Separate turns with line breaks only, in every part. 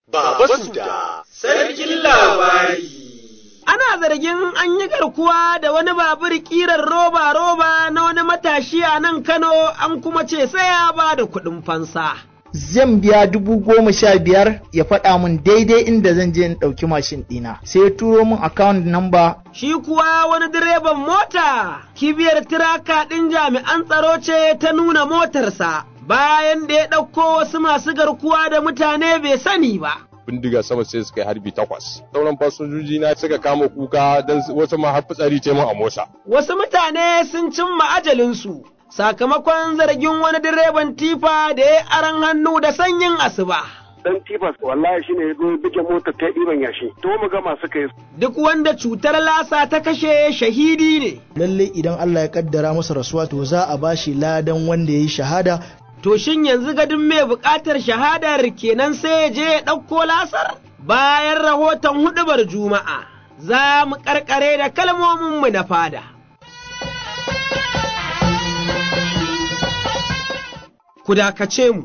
Baba Suda, sarkin labari.
Ana zargin an yi garkuwa da wani babur ƙirar roba-roba na wani matashi a nan Kano, an kuma ce sai ya ba da kuɗin fansa.
Zan biya 15,000 ya faɗa min daidai inda zan je in ɗauki mashin ɗina, sai ya turo min account number.
Shi kuwa wani direban mota, kibiyar tiraka ɗin jami'an tsaro ce ta nuna motarsa, bayan da ya ɗauko wasu masu garkuwa da mutane bai sani ba.
Bindiga sama sai suka yi harbi 8. Sauran fasojoji na suka kama kuka don wasu ma har fitsari ce mun a motsa.
Wasu mutane sun cimma ajalinsu sakamakon zargin wani direban tifa da ya aran hannu da sanyin asuba.
Dan tifas wallahi shine ya zo bige motar ta ɗiban yashi. To mu ga masu kai.
Duk wanda cutar lasa ta kashe shahidi ne.
Lalle idan Allah ya kaddara masa rasuwa to za a bashi ladan wanda ya yi shahada.
To shin yanzu gadin mai buƙatar shahadar kenan sai ya je ya ɗauko lasar? Bayan rahoton huɗubar Juma'a, za mu ƙarƙare da kalmominmu na fada. Ku dakace mu.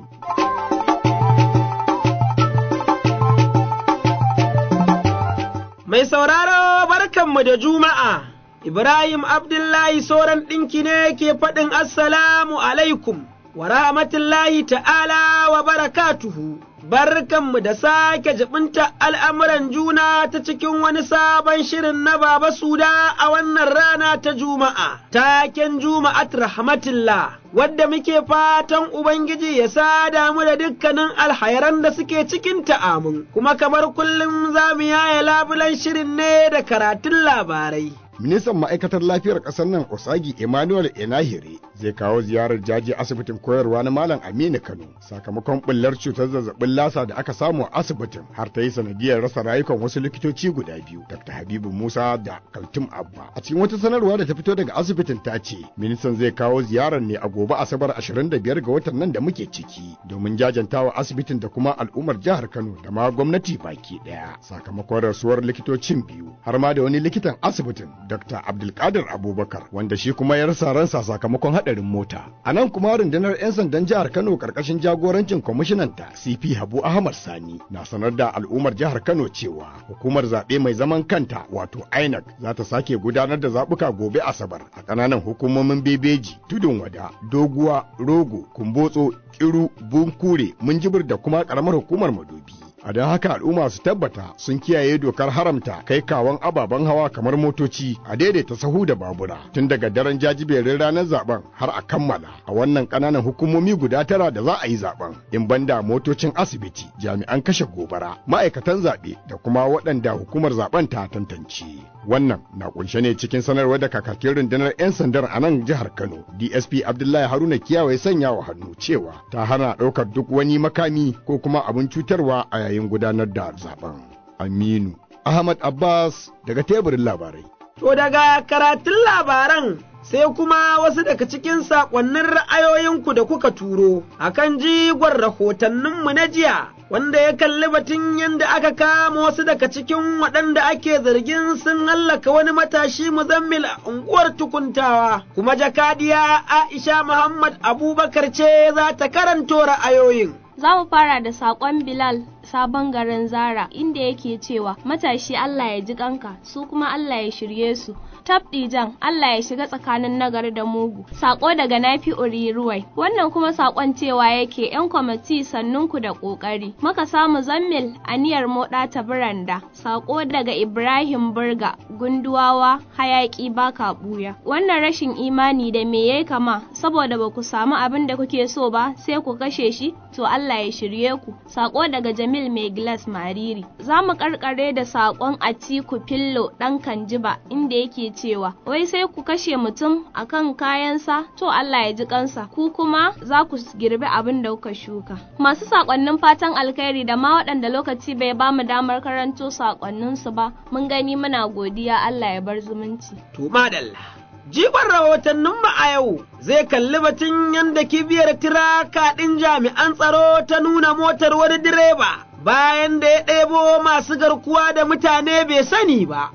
Mai sauraro barkanmu da Juma'a, Ibrahim Abdullahi Soran ɗinki ne ke faɗin Assalamu alaikum. Wa rahmatullahi ta'ala wa barakatuhu, barkanmu da sake jibinta al'amuran juna ta cikin wani sabon shirin na Baba Suda a wannan rana ta Juma'a, taken Juma'at rahmatullah, wadda muke fatan Ubangiji ya sada mu da dukkanin alhairan da suke cikin ta'amun, kuma kamar kullum za mu yaya labulan shirin ne da karatun labarai.
Ministan ma'aikatar lafiyar ƙasar nan Osagi Emmanuel Enahire zai kawo ziyarar jaji asibitin koyarwa na Malam Aminu Kano sakamakon bullar cutar zazzabin lasa da aka samu a asibitin har ta yi sanadiyar rasa rayukan wasu likitoci guda biyu, Dr. Habibu Musa da Kaltum Abba. A cikin wata sanarwa da ta fito daga asibitin ta ce ministan zai kawo ziyarar ne a gobe Asabar 25 ga watan nan da muke ciki domin jajantawa asibitin da kuma al'ummar jihar Kano da ma gwamnati baki daya sakamakon rasuwar likitocin biyu har ma da wani likitan asibitin Dr. Abdulkadir Abubakar wanda shi kuma ya rasa ransa sakamakon hadarin mota. A nan kuma rundunar 'yan sandan jihar Kano karkashin jagorancin kwamishinanta CP Habu Ahmad Sani na sanar da al'ummar jihar Kano cewa hukumar zaɓe mai zaman kanta wato INEC za ta sake gudanar da zaɓuka gobe Asabar a ƙananan hukumomin Bebeji, Tudun Wada, Doguwa, Rogo, Kumbotso, Kiru, Bunkure, Minjibir da kuma ƙaramar hukumar Madobi. A don haka al'umma su tabbata sun kiyaye dokar haramta kai kawon ababen hawa kamar motoci a daidaita sahu da babura tun daga daren jajiberin ranar zaben har a kammala a wannan ƙananan hukumomi guda 9 da za a yi zaben in banda motocin asibiti, jami'an kashe gobara, ma'aikatan zaɓe da kuma waɗanda hukumar zaben ta tantance. Wannan na kunshe ne cikin sanarwar da kakakin rundunar 'yan sandar a nan jihar Kano, DSP Abdullahi Haruna Kiyawa sanya wa hannu cewa ta hana ɗaukar duk wani makami ko kuma abin cutarwa a yayin gudanar da zaben. Aminu Ahmad Abbas daga teburin labarai.
To daga karatun labaran sai kuma wasu daga cikin saƙonnin ra'ayoyinku da kuka turo akan jigon rahotanninmu na jiya, wanda ya kalli batun yadda aka kama wasu daga cikin waɗanda ake zargin sun hallaka wani matashi Muzammil a unguwar Tukuntawa, kuma jakadiya Aisha Muhammad Abubakar ce za ta karanto ra'ayoyin.
Za mu fara da saƙon Bilal Sabon Garin Zara inda yake cewa matashi Allah ya ji kanka su kuma Allah ya shirye su. Tabdijan Allah ya shiga tsakanin nagari da mugu. Sako daga Nafi Uriruwai. Wannan kuma sakon cewa yake yan kwamiti sannunku da kokari. Muka samu Zammil aniyar moda ta biranda. Sako daga Ibrahim Burga Gunduwawa hayaki baka buya. Wannan rashin imani da me yayi kama saboda ba ku samu abin da kuke so ba sai ku kashe shi to Allah ya shirye ku. Sako daga Jamil Mai Glass Mariri. Za mu karkare da sakon Atiku Fillo dan Kanjiba inda yake cewa wai sai ku kashe mutum akan kayansa to Allah ya ji kansa ku kuma za ku girbi abin da kuka shuka. Masu sakonnin fatan alkhairi da ma waɗanda lokaci bai ba mu damar karanto sakonninsu ba mun gani muna godiya Allah ya bar zumunci.
To madalla. Jigon rahotanninmu a yau zai kalli batun yadda kibiyar tiraka ɗin jami'an tsaro ta nuna motar wani direba bayan da ya ɗebo masu garkuwa da mutane bai sani ba.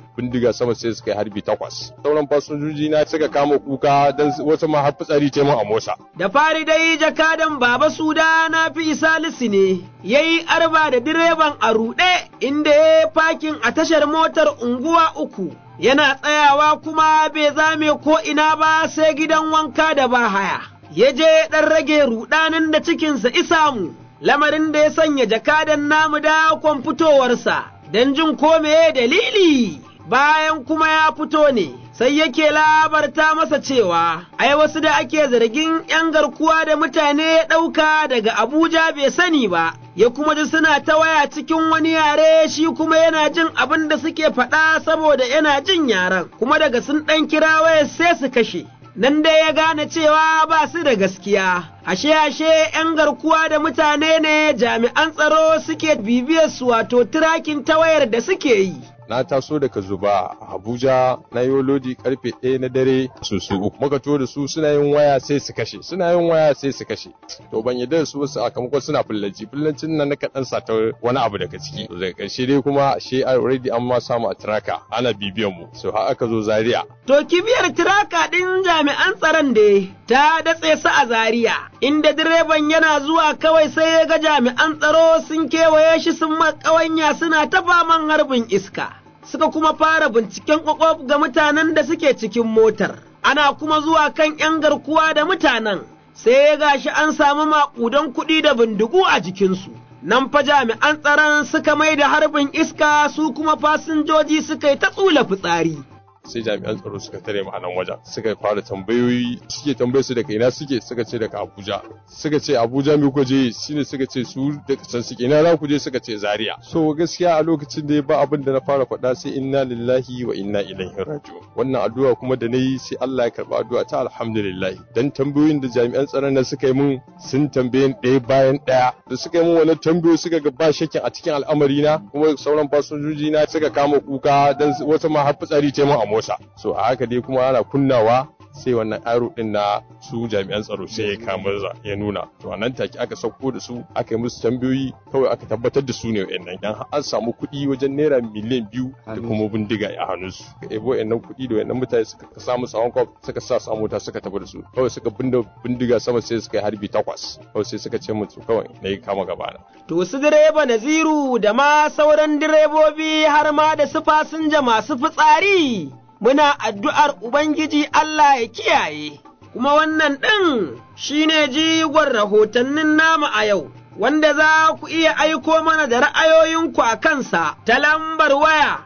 bindiga sama sai suka yi harbi 8. Sauran fasinjoji na suka kama kuka dan wata ma har fitsari ce mun a motsa.
Da fari dai jakadan Baba Suda na fi Salisu ne yayi arba da direban a ruɗe inda ya fakin a tashar motar unguwa 3 yana tsayawa kuma bai zame ko ina ba sai gidan wanka da bahaya. Ya je ɗan rage ruɗanin da cikinsa isamu, lamarin da ya sanya jakadan namu da fitowarsa don jin ko meye dalili. Bayan kuma ya fito ne, sai yake labarta masa cewa, ai wasu da ake zargin ‘yan garkuwa da mutane ya ɗauka daga Abuja bai sani ba, ya kuma ji suna ta waya cikin wani yare shi kuma yana jin abin da suke faɗa saboda yana jin yaren, kuma daga sun ɗan kira waya sai su kashe. Nan dai ya gane cewa ba su da gaskiya, ashe ‘yan garkuwa da mutane ne jami'an tsaro suke bibiyar su wato tirakin ta wayar da suke yi.
Na taso daga Zuba a Abuja na yi lodi karfe 1 na dare su 3 muka to da su suna yin waya sai su kashe to ban yadda da su sakamakon suna fillancin nan na kaɗan sata wani abu daga ciki to daga ƙarshe dai kuma ashe already an ma samu a tiraka ana bibiyan mu so har aka zo Zaria.
To kibiyar tiraka ɗin jami'an tsaron da ta datse su a Zaria inda direban yana zuwa kawai sai ya ga jami'an tsaro sun kewaye shi sun makawanya suna ta faman harbin iska. Suka kuma fara binciken ƙwaƙwaf ga mutanen da suke cikin motar, ana kuma zuwa kan ‘yan garkuwa da mutanen, sai ya gashi an samu maƙudan kuɗi da bindigu a jikinsu. Nan fa jami'an tsaron suka mai da harbin iska su kuma fasinjoji suka yi ta tsula fitsari.
Sai jami'an tsaro suka tare mu a nan wajen suka fara tambayoyi suke tambaye su daga ina suka ce daga Abuja suka ce Abuja me kuka je shine suka ce su daga can suke ina za ku je suka ce Zaria so gaskiya a lokacin da ba abin da na fara faɗa sai inna lillahi wa inna ilaihi raji'un wannan addu'a kuma da nayi sai Allah ya karba addu'a ta alhamdulillah dan tambayoyin da jami'an tsaron nan suka yi mun sun tambaye ɗaya bayan ɗaya da suka yi mun wannan tambayoyi suka ga ba shakin a cikin al'amari na kuma sauran fasinjoji na suka kama kuka dan wata ma har fitsari ce mun a motsa so a haka dai kuma ana kunnawa sai wannan aro din na su jami'an tsaro sai ya kama ya nuna to nan take aka sauko da su aka yi musu tambayoyi kawai aka tabbatar da su ne wayannan dan an samu kuɗi wajen naira miliyan 2 da kuma bindiga a hannunsu ka ebo wayannan kuɗi da wayannan mutane suka samu sawon kwaf suka sa su mota suka tafi da su kawai suka bindiga sama sai suka yi harbi 8 kawai sai suka ce musu kawai na kama gaba na.
To su direba Naziru da ma sauran direbobi har ma da su fasinja masu fitsari muna addu'ar Ubangiji Allah ya kiyaye, kuma wannan ɗin shi ne jigon rahotannin namu a yau, wanda za ku iya aiko mana da ra'ayoyinku a kansa ta lambar waya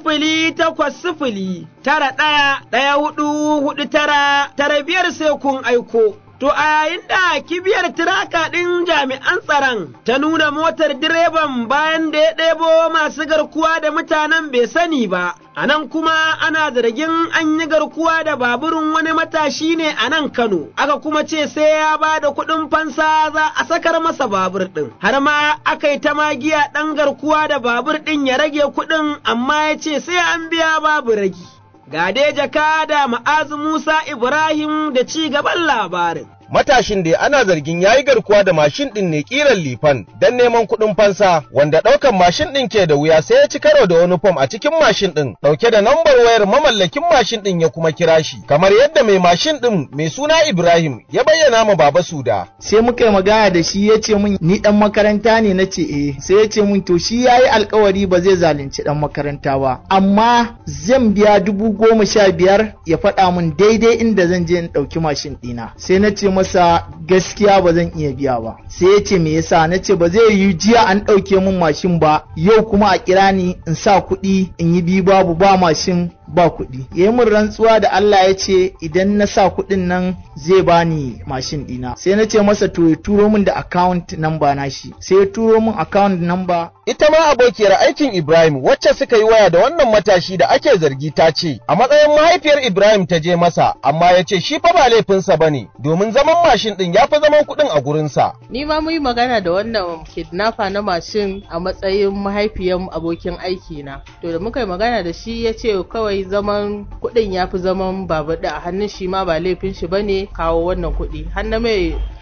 080911449 sai kun aiko. To a yayin da kibiyar tiraka ɗin jami'an tsaron ta nuna motar direban bayan da ya ɗebo masu garkuwa da mutanen bai sani ba, a nan kuma ana zargin an yi garkuwa da baburin wani matashi ne a nan Kano, aka kuma ce sai ya ba da kuɗin fansa za a sakar masa babur ɗin, har ma aka yi ta magiya ɗan garkuwa da babur ɗin ya rage kuɗin amma ya ce sai an biya babu ragi. Ga dai jakada Ma'azu Musa Ibrahim da ci gaban labarin.
Matashin da ana zargin ya yi garkuwa da mashin ɗin ne ƙirar lifan don neman kuɗin fansa, wanda ɗaukan mashin ɗin ke da wuya sai ya ci karo da wani fom a cikin mashin ɗin, ɗauke da nambar wayar mamallakin mashin ɗin ya kuma kira shi, kamar yadda mai mashin ɗin mai suna Ibrahim ya bayyana ma Baba Suda.
Sai muka yi magana da shi ya ce min ni ɗan makaranta ne na ce sai ya ce min to shi ya yi alkawari ba zai zalunci ɗan makaranta ba, amma zan biya 15,000 ya faɗa min daidai inda zan je in ɗauki mashin ɗina. Sai na ce masa gaskiya ba zan iya biya ba, sai ya ce me yasa, na ce ba zai yi jiya an ɗauke min mashin ba yau kuma a kira ni in sa kuɗi in yi biyu babu ba mashin ba kuɗi. Ya yi min rantsuwa da Allah ya ce idan na sa kuɗin nan zai bani mashin ɗina. Sai na ce masa to ya turo min da account number na shi, sai ya turo min account number.
Ita ma abokiyar aikin Ibrahim wacce suka yi waya da wannan matashi da ake zargi ta ce a matsayin mahaifiyar Ibrahim ta je masa, amma ya ce shi fa ba laifinsa ba ne domin zaman mashin ɗin ya fi zaman kuɗin a gurinsa.
Ni ma mu yi magana da wannan kidnapper na mashin a matsayin mahaifiyar abokin aiki na. To da muka yi magana da shi ya ce kawai zaman kuɗin ya fi zaman babu da a hannun shi ma ba laifin shi bane kawo wannan kuɗi. Hannu mai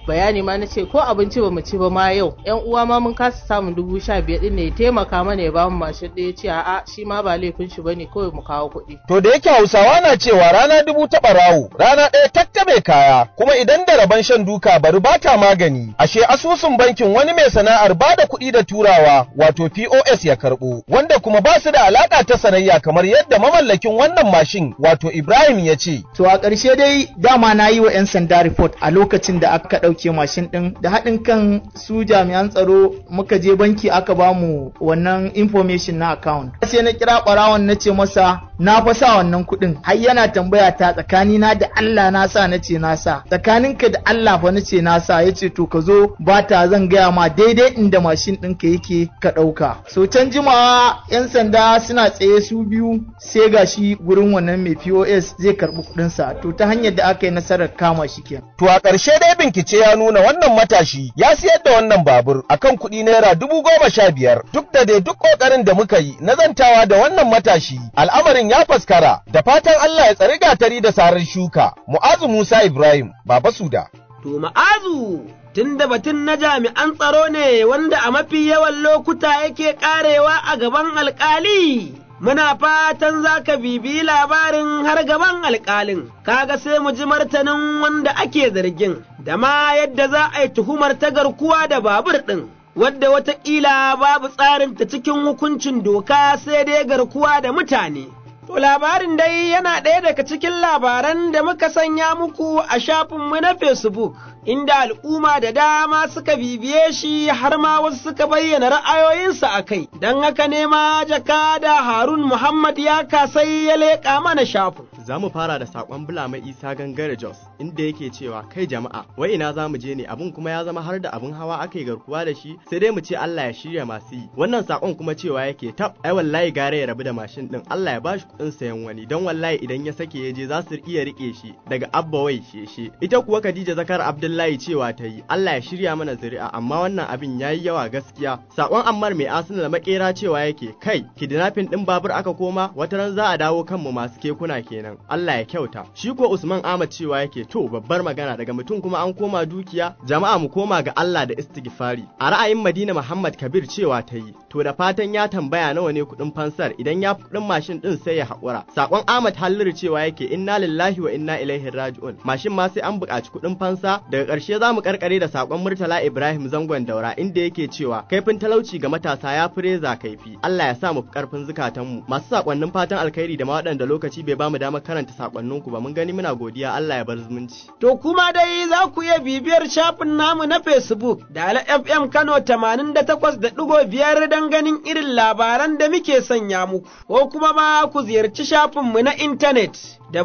bayani ma na ce ko abinci ba mu ci ba ma yau yan uwa ma mun kasa samun 15,000 din ne ya taimaka mana ya bamu mashin ɗaya ce a'a shi ma ba laifin shi bane kawai mu kawo kuɗi.
To da yake Hausawa na cewa rana 1000 ta ɓarawo rana ɗaya tattabe kaya kuma idan da rabon shan duka bari bata magani ashe asusun bankin wani mai sana'ar bada kuɗi da turawa wato POS ya karɓo wanda kuma ba su da alaka ta sanayya kamar yadda mamallakin wannan mashin wato Ibrahim ya ce.
To a ƙarshe dai dama na yi wa 'yan sanda report a lokacin da aka ɗauke mashin ɗin da haɗin kan su jami'an tsaro muka je banki aka ba mu wannan information na account. Sai na kira ɓarawon na ce masa na fa sa wannan kuɗin har yana tambaya ta tsakanina da Allah na sa na ce na sa tsakaninka da Allah fa na ce na sa ya ce to ka zo ba ta zan gaya ma daidai inda mashin ɗinka yake ka ɗauka. So can jimawa 'yan sanda suna tsaye su biyu sai gashi gurin wannan mai POS zai karɓi kuɗinsa to ta hanyar da aka yi nasarar kama shi kenan.
To a ƙarshe dai bincike ya nuna wannan matashi ya siyar da wannan babur akan kuɗi naira 15,000 duk da dai duk ƙoƙarin da muka yi na zantawa da wannan matashi al'amarin ya faskara da fatan Allah ya tsari gatari da sarar shuka. Mu'azu Musa Ibrahim Baba Suda.
To Mu'azu tunda batun na jami'an tsaro ne wanda a mafi yawan lokuta yake ƙarewa a gaban alƙali. Muna fatan za ka bibiyi labarin har gaban alƙalin, kaga sai mu ji martanin wanda ake zargin, da ma yadda za a yi tuhumar ta garkuwa da babur ɗin, wadda wataƙila babu tsarinta cikin hukuncin doka sai dai garkuwa da mutane. To labarin dai yana ɗaya daga cikin labaran da muka sanya muku a shafinmu na Facebook, inda al'umma da dama suka bibiye shi har ma wasu suka bayyana ra'ayoyinsu a kai, don haka ne ma jakada Harun Muhammad ya kasai ya leƙa mana shafin.
Za mu fara da saƙon Bulama Isa Gangare Jos, inda yake cewa kai jama'a, wai ina za mu je ne abin kuma ya zama har da abin hawa aka yi garkuwa da shi, sai dai mu ce Allah ya shirya masu yi. Wannan saƙon kuma cewa yake tab, ai wallahi gare ya rabu da mashin ɗin, Allah ya bashi kuɗin sayan wani, don wallahi idan ya sake ya je za su iya riƙe shi daga Abba Wai Sheshe. Ita kuwa Khadija Zakar Abdullahi cewa ta yi, Allah ya shirya mana zuri'a, amma wannan abin ya yi yawa gaskiya. Saƙon Ammar mai Arsenal makera cewa yake kai, kidnapping ɗin babur aka koma, wataran za a dawo kanmu masu kekuna kenan. Allah ya kyauta. Shi ko Usman Ahmad cewa yake to babbar magana daga mutum kuma an koma dukiya, jama'a mu koma ga Allah da istighfari. A ra'ayin Madina Muhammad Kabir cewa ta yi, to da fatan ya tambaya nawa ne kuɗin fansar idan ya kuɗin mashin ɗin sai ya haƙura. Sakon Ahmad Halliru cewa yake inna lillahi wa inna ilaihi raji'un. Mashin ma sai an buƙaci kuɗin fansa. Daga ƙarshe za mu karkare da sakon Murtala Ibrahim Zangon Daura inda yake cewa kaifin talauci ga matasa ya fi reza kaifi. Allah ya sa mu fi ƙarfin zukatanmu. Masu sakonnin fatan alkhairi da ma waɗanda lokaci bai bamu damar karanta sakonninku ba mun gani muna godiya Allah ya bar zumunci.
To kuma dai za ku iya bibiyar shafin namu na Facebook da FM Kano 88.5 don ganin irin labaran da muke sanya muku, ko kuma ma ku ziyarci shafinmu na intanet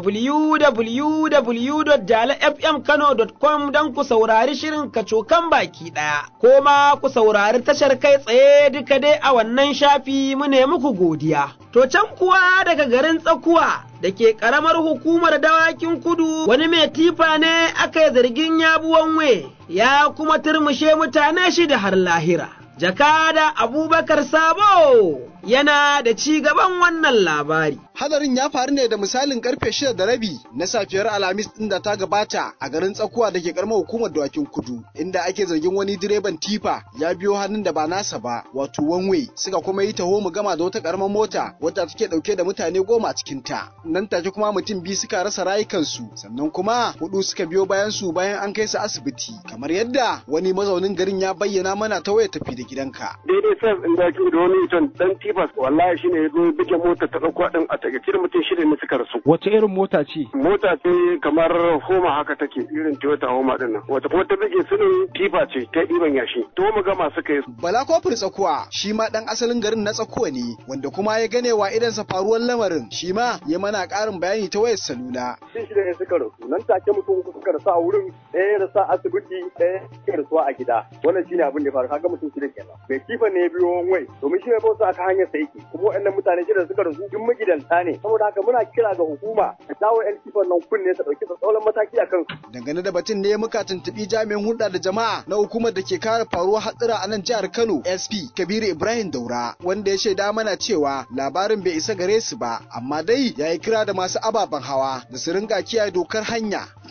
www.jalafmkano.com don ku saurari shirin kacokan baki ɗaya, ko ma ku saurari tashar kai tsaye duka dai a wannan shafi mu ne muku godiya. To can kuwa daga garin Tsakuwa da ke ƙaramar hukumar Dawakin Kudu wani mai tifa ne aka yi zargin yabuwan we ya kuma turmushe mutane shida har lahira. Jakada Abubakar Sabo yana da ci gaban wannan labari.
Hadarin ya faru ne da misalin karfe 6:30 na safiyar Alhamis din da ta gabata a garin Tsakuwa da ke karamar hukumar Dawakin Kudu, inda ake zargin wani direban tifa ya biyo hannun da ba nasa ba, wato one-way, suka kuma yi taho mu gama da wata karamar mota wadda take dauke da mutane 10 a cikin ta. Nan take kuma mutum 2 suka rasa rayukansu, sannan kuma 4 suka biyo bayan su bayan an kai su asibiti, kamar yadda wani mazaunin garin ya bayyana mana ta wayar tafi da gidanka.
Daidai sai in da da wani mutum dan tifa wallahi shine ya zo bige mota ta dauko din a takaice mutum 6 ne suka rasu.
Wace irin mota ce?
Mota ce kamar Homa haka take, irin Toyota Homa din nan. Wata kuma ta bige su ne tifa ce ta iban yashi. To mu ga masu kai.
Bala Kofur Tsakuwa shi ma dan asalin garin na Tsakuwa ne, wanda kuma ya gane wa idansa faruwar lamarin, shi ma ya mana karin bayani ta wayar salula.
Shi ne suka rasu, nan take mutum uku suka rasu a wurin, ɗaya ya rasu a asibiti, ɗaya ya rasu a gida. Wannan shine abin da ya faru, kaga mutum 6 kenan. Bai kifa ne biyo wai, domin shi ne ba su aka hanyar sa yake. Kuma waɗannan mutane 6 suka rasu duk magidanta ne. Saboda haka muna kira ga hukuma ta dawo yan kifan nan kunne ta dauki tsauran mataki a kansu.
Dangane da batun ne muka tuntubi jami'in hulɗa da jama'a na hukumar da ke kare faruwar hatsira a nan jihar Kano, SP Kabiru Ibrahim Daura, wanda ya shaida mana cewa labarin bai isa gare su ba, amma dai ya yi kira da masu ababen hawa da su ringa kiyaye dokar hanya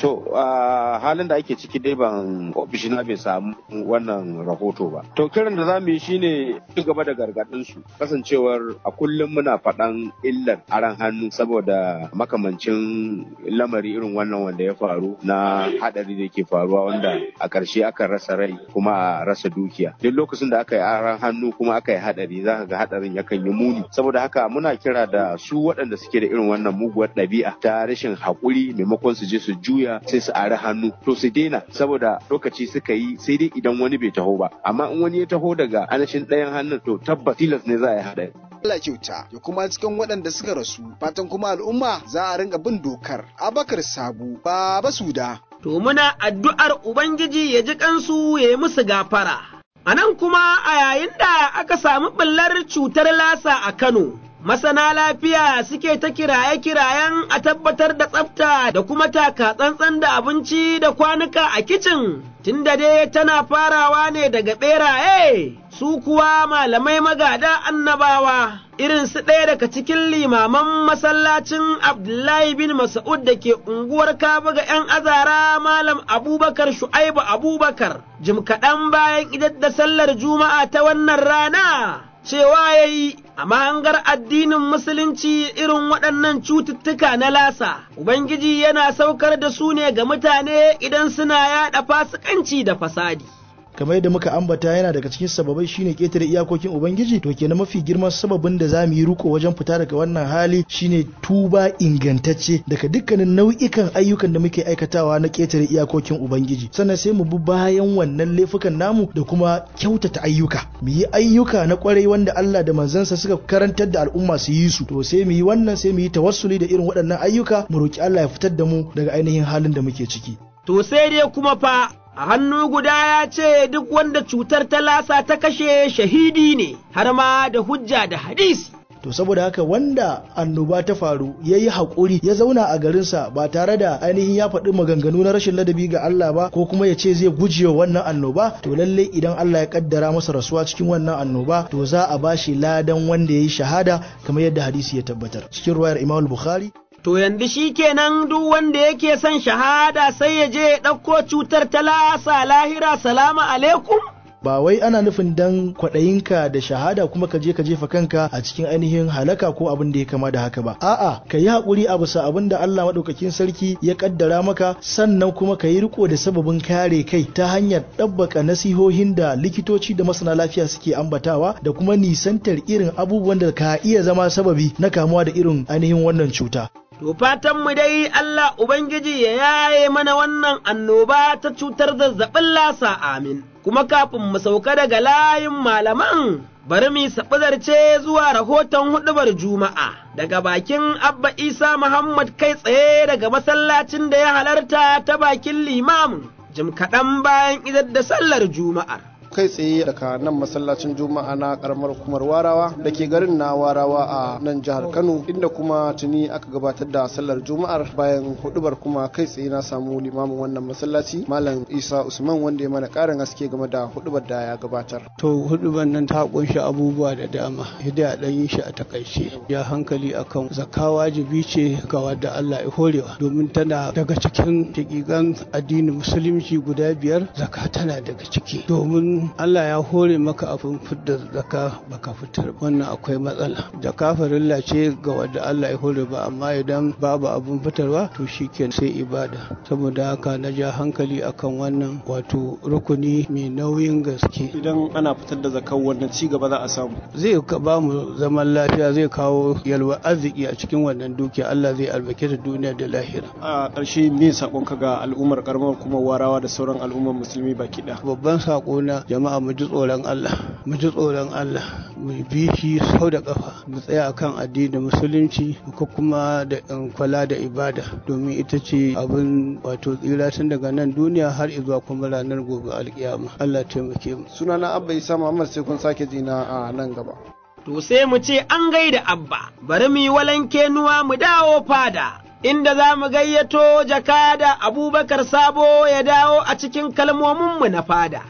To halin da ake ciki dai ban ofishina bai samu wannan rahoto ba. To kiran da zamu yi shine ci gaba da gargadin su kasancewar a kullum muna faɗan illar aran hannu saboda makamancin lamari irin wannan wanda ya faru na hadari da ke faruwa wanda a ƙarshe aka rasa rai kuma a rasa dukiya. Duk lokacin da aka yi aran hannu kuma aka yi hadari za ka ga hadarin yakan yi muni. Saboda haka muna kira da su waɗanda suke da irin wannan muguwar ɗabi'a ta rashin haƙuri maimakon su je su juya sai su ari hannu to su daina saboda lokaci suka yi sai dai idan wani bai taho ba amma in wani ya taho daga anashin ɗayan hannun to tabbas tilas ne za a yi haɗari.
Allah kyauta ya kuma cikin waɗanda suka rasu fatan kuma al'umma za a ringa bin dokar. Abakar Sabu Baba Suda.
To muna addu'ar Ubangiji ya ji kansu ya yi musu gafara. A nan kuma a yayin da aka samu ɓullar cutar lasa a Kano. Masana lafiya suke ta kiraye-kirayen a tabbatar da tsafta da kuma taka tsantsan da abinci da kwanuka a kicin, tunda dai tana farawa ne daga ɓeraye, su kuwa malamai magada annabawa, irin su ɗaya daga cikin limaman masallacin Abdullahi bin Mas'ud da ke unguwar Kabuga ‘yan azara Malam Abubakar Shu'aibu Abubakar, jim kaɗan bayan idar da sallar Juma'a ta wannan rana. Cewa ya yi, a mahangar addinin Musulunci irin waɗannan cututtuka na lasa, Ubangiji yana saukar da su ne ga mutane idan suna yaɗa fasikanci da fasadi.
kamar yadda muka ambata yana daga cikin sababai shine ketare iyakokin ubangiji, to kenan mafi girman sababin da zamu yi riko wajen fita daga wannan hali shine tuba ingantacce daga dukkanin nau'ikan ayyukan da muke aikatawa na ketare iyakokin ubangiji, sannan sai mu bi bayan wannan laifukan namu da kuma kyautata ayyuka, mu yi ayyuka na kwarai wanda Allah da manzansa suka karantar da al'umma su yi su, to sai mu yi wannan, sai mu yi tawassuli da irin waɗannan ayyuka, mu roki Allah ya fitar da mu daga ainihin halin da muke ciki.
To sai dai kuma fa a hannu guda ya ce duk wanda cutar ta lasa ta kashe shahidi ne, har ma da hujja da hadisi.
To saboda haka wanda annoba ta faru ya yi haƙuri ya zauna a garinsa ba tare da ainihin ya faɗi maganganu na rashin ladabi ga Allah ba, ko kuma ya ce zai guje wa wannan annoba, to lallai idan Allah ya kaddara masa rasuwa cikin wannan annoba, to za a bashi ladan wanda ya yi shahada kamar yadda hadisi ya tabbatar cikin ruwayar Imam Bukhari.
To yanzu shi kenan duk wanda yake son shahada sai ya je ya ɗauko cutar ta lasa lahira, salamu alaikum?
Ba wai ana nufin dan kwaɗayinka da shahada kuma ka je ka jefa kanka a cikin ainihin halaka ko abin da ya kama da haka ba. A'a, ka yi haƙuri a bisa abin da Allah maɗaukakin sarki ya ƙaddara maka, sannan kuma ka yi riko da sababin kare kai ta hanyar ɗabbaka nasihohin da likitoci da masana lafiya suke ambatawa, da kuma nisantar irin abubuwan da ka iya zama sababi na kamuwa da irin ainihin wannan cuta.
To fatanmu dai Allah Ubangiji ya yaye mana wannan annoba ta cutar zazzabin lasa, amin. Kuma kafin mu sauka daga layin malaman, bari mu saɓizarce zuwa rahoton huɗubar Juma'a daga bakin Abba Isa Muhammad kai tsaye daga masallacin da ya halarta ta bakin limamin, jim kaɗan bayan idar da sallar Juma'ar.
Kai tsaye daga nan masallacin Juma'a na karamar hukumar Warawa da ke garin na Warawa a nan jihar Kano, inda kuma tuni aka gabatar da sallar Juma'ar. Bayan hudubar kuma kai tsaye na samu limamin wannan masallaci Malam Isa Usman, wanda ya mana karin haske game da hudubar da ya gabatar.
To hudubar nan ta kunshi abubuwa da dama, yadda a dan yi shi a takaice. Ya hankali akan zakka wajibi ce ga wanda Allah ya horewa, domin tana daga cikin shakikan addinin musulunci guda biyar, zakka tana daga ciki. Domin Allah ya hore maka abin fitar zakka baka fitar, wannan akwai matsala. Zakka farilla ce ga wanda Allah ya hore ba, amma idan babu abin fitarwa to shikenan sai ibada. Saboda haka na ja hankali akan wannan wato rukuni mai nauyin gaske.
Idan ana fitar da zakka wannan ci gaba za a samu,
zai ba mu zaman lafiya, zai kawo yalwa arziki a cikin wannan dukiya, Allah zai albarkace duniya da lahira.
A ƙarshe me sakon ka ga al'ummar karamar kuma Warawa da sauran al'ummar musulmi baki ɗaya?
Babban sako na jama'a mu ji tsoron Allah, mu ji tsoron Allah, mu bi shi sau da kafa, mu tsaya akan addinin musulunci ko kuma da kwala da ibada, domin ita ce abin wato tsira tun daga nan duniya har zuwa kuma ranar gobe alkiyama. Allah taimake mu.
Sunana Abba Isa Muhammad, sai kun sake jina a nan gaba.
To sai mu ce an gaida Abba, bari mu yi walanke nuwa mu dawo fada, inda za mu gayyato jakada Abubakar Sabo ya dawo a cikin kalmominmu na fada.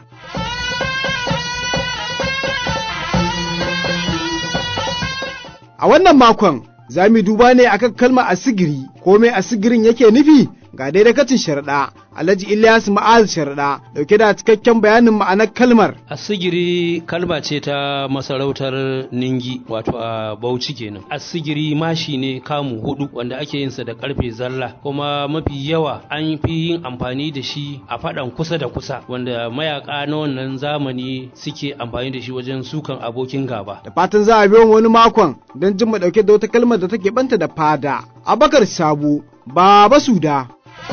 A wannan makon za mu duba ne akan kalmar asigiri, ko mai asigirin yake nufi
ga dai dakacin Sharaɗa Alhaji Ilyas Ma'az Sharaɗa dauke da cikakken bayanin ma'anar kalmar.
Asigiri kalma ce ta masarautar Ningi wato a Bauchi kenan. Asigiri mashi ne kamu 4 wanda ake yin sa da karfe zalla kuma mafi yawa an fi yin amfani da shi a faɗan kusa da kusa wanda mayaka na wannan zamani suke amfani da shi wajen sukan abokin gaba.
Da fatan za a biyo wani makon don jin mu dauke da wata kalmar da take banta da fada. Abakar Sabo, Baba Suda.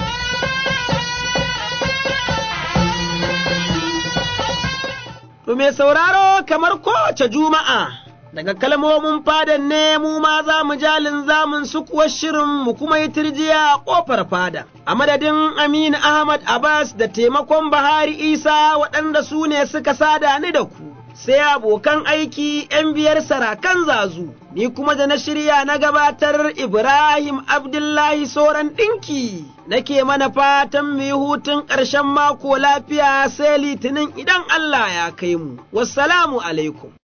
To mai sauraro kamar kowace Juma'a, daga kalmomin fadan ne mu ma za mu jalin zamun sukuwar shirin mu kuma yi turjiya a ƙofar fada. A madadin Aminu Ahmad Abbas da taimakon Bahari Isa waɗanda su ne suka sada ni da ku, sai abokan aiki ‘yan biyar sarakan zazu, ni kuma da na shirya na gabatar Ibrahim Abdullahi Soran ɗinki. Nake mana fatan mu yi hutun ƙarshen mako lafiya sai Litinin idan Allah ya kai mu. Wassalamu alaikum.